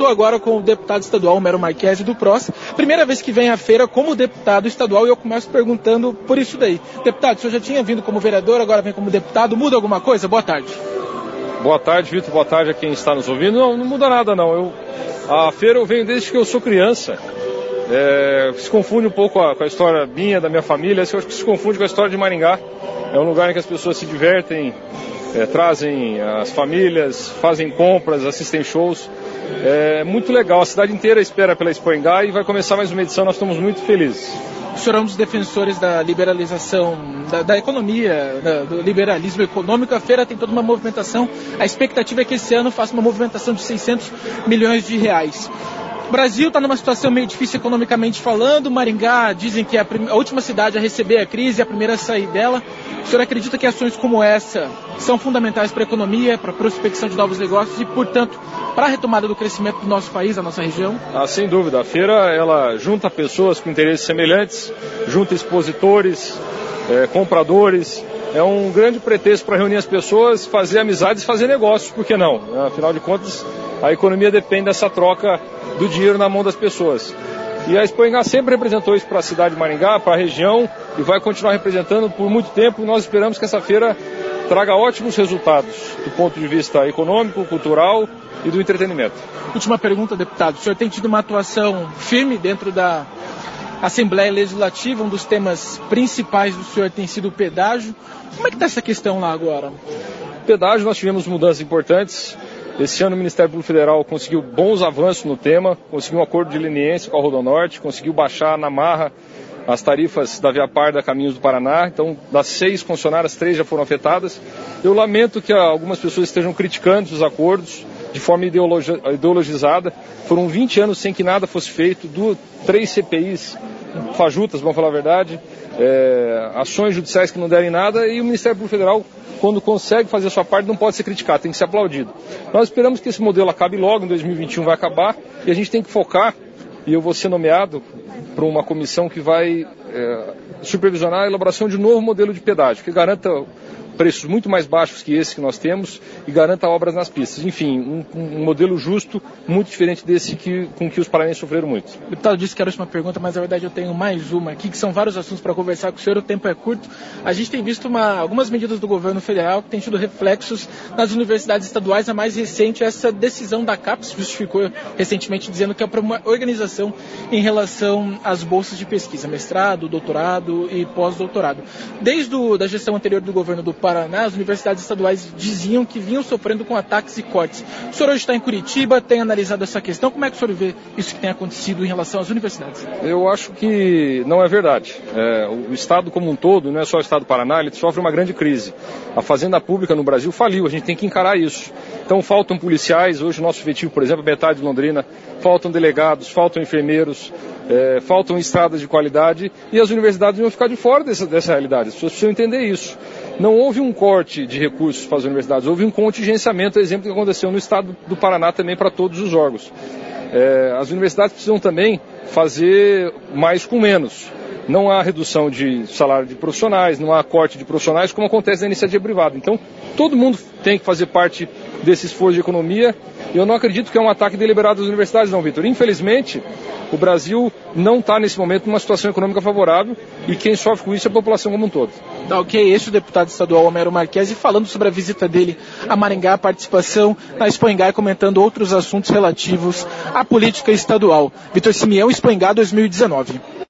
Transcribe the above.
estou agora com o deputado estadual Homero Marchesi do PROS. Primeira vez que vem à feira como deputado estadual e eu começo perguntando por isso daí. Deputado, o senhor já tinha vindo como vereador, agora vem como deputado. Muda alguma coisa? Boa tarde. Boa tarde, Vitor. Boa tarde a quem está nos ouvindo. Não muda nada, não. A feira eu venho desde que eu sou criança. Se confunde um pouco com a história minha, da minha família. Eu acho que se confunde com a história de Maringá. É um lugar em que as pessoas se divertem, trazem as famílias, fazem compras, assistem shows. É muito legal. A cidade inteira espera pela Expoingá e vai começar mais uma edição. Nós estamos muito felizes. O senhor é um dos defensores da liberalização da economia, do liberalismo econômico. A feira tem toda uma movimentação. A expectativa é que esse ano faça uma movimentação de 600 milhões de reais. O Brasil está numa situação meio difícil economicamente falando. Maringá dizem que é a última cidade a receber a crise, a primeira a sair dela. O senhor acredita que ações como essa são fundamentais para a economia, para a prospecção de novos negócios e, portanto, para a retomada do crescimento do nosso país, da nossa região? Sem dúvida. A feira ela junta pessoas com interesses semelhantes, junta expositores, compradores. É um grande pretexto para reunir as pessoas, fazer amizades, fazer negócios, por que não? Afinal de contas, a economia depende dessa troca do dinheiro na mão das pessoas. E a Expoingá sempre representou isso para a cidade de Maringá, para a região, e vai continuar representando por muito tempo. Nós esperamos que essa feira traga ótimos resultados do ponto de vista econômico, cultural e do entretenimento. Última pergunta, deputado. O senhor tem tido uma atuação firme dentro da Assembleia Legislativa. Um dos temas principais do senhor tem sido o pedágio. Como é que está essa questão lá agora? Pedágio, nós tivemos mudanças importantes. Esse ano o Ministério Público Federal conseguiu bons avanços no tema, conseguiu um acordo de leniência com a Rodonorte, conseguiu baixar na marra as tarifas da Via Parda Caminhos do Paraná. Então, das 6 concessionárias, 3 já foram afetadas. Eu lamento que algumas pessoas estejam criticando os acordos de forma ideologizada. Foram 20 anos sem que nada fosse feito, 3 CPIs fajutas, vamos falar a verdade, ações judiciais que não derem nada, e o Ministério Público Federal, quando consegue fazer a sua parte, não pode ser criticado, tem que ser aplaudido. Nós esperamos que esse modelo acabe logo, em 2021 vai acabar, e a gente tem que focar, e eu vou ser nomeado para uma comissão que vai supervisionar a elaboração de um novo modelo de pedágio, que garanta preços muito mais baixos que esse que nós temos e garanta obras nas pistas. Enfim, um modelo justo, muito diferente desse com que os paranaenses sofreram muito. O deputado disse que era a última pergunta, mas na verdade eu tenho mais uma aqui, que são vários assuntos para conversar com o senhor, o tempo é curto. A gente tem visto algumas medidas do governo federal que têm tido reflexos nas universidades estaduais. A mais recente, essa decisão da CAPES justificou recentemente dizendo que é para uma organização em relação às bolsas de pesquisa, mestrado, doutorado e pós-doutorado. Desde a gestão anterior do governo do Paraná, as universidades estaduais diziam que vinham sofrendo com ataques e cortes. O senhor hoje está em Curitiba, tem analisado essa questão. Como é que o senhor vê isso que tem acontecido em relação às universidades? Eu acho que não é verdade. O Estado como um todo, não é só o Estado do Paraná, ele sofre uma grande crise. A fazenda pública no Brasil faliu, a gente tem que encarar isso. Então faltam policiais, hoje o nosso efetivo, por exemplo, metade de Londrina, faltam delegados, faltam enfermeiros, faltam estradas de qualidade, e as universidades vão ficar de fora dessa realidade. As pessoas precisam entender isso. Não houve um corte de recursos para as universidades, houve um contingenciamento, exemplo que aconteceu no estado do Paraná também para todos os órgãos. As universidades precisam também fazer mais com menos. Não há redução de salário de profissionais, não há corte de profissionais, como acontece na iniciativa privada. Então, todo mundo tem que fazer parte desse esforço de economia. E eu não acredito que é um ataque deliberado às universidades, não, Vitor. Infelizmente, o Brasil não está, nesse momento, numa situação econômica favorável, e quem sofre com isso é a população como um todo. Tá ok. Este é o deputado estadual Homero Marchesi, falando sobre a visita dele a Maringá, a participação na Expoingá e comentando outros assuntos relativos à política estadual. Vitor Simeão, Expoingá 2019.